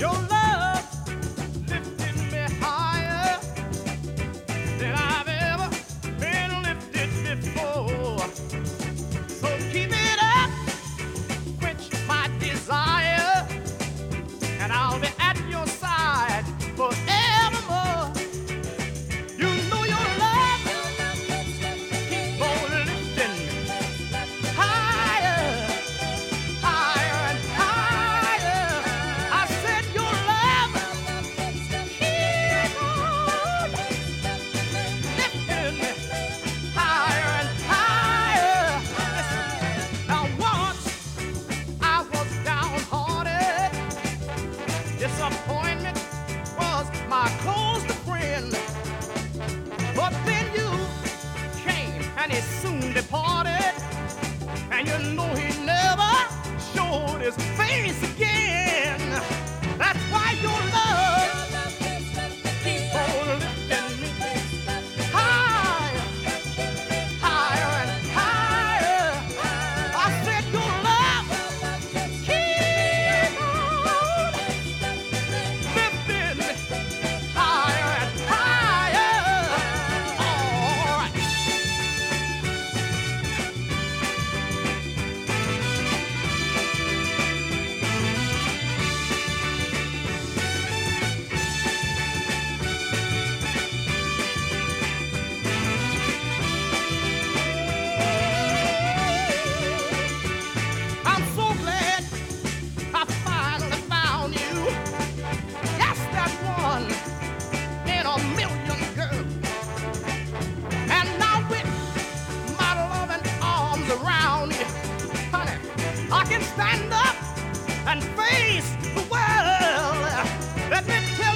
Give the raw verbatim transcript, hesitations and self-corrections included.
Your love lifted me higher than I've ever been lifted before. So keep it up, quench my desire, and I'll be at your side forevermore. You know your love keep on lifting higher, higher and higher. I said your love keep on lifting higher and higher. Listen, now once I was downhearted. Disappointment was my closest friend. But then you came and he soon departed. And you know he never showed his face again. That's why your love keep on lifting me higher, higher and higher. I said your love keep on lifting me higher and higher. All right. I'm so glad I finally found you. Yes, that one in a million girls. And now with my loving arms around you, honey, I can stand up and face the world. Let me tell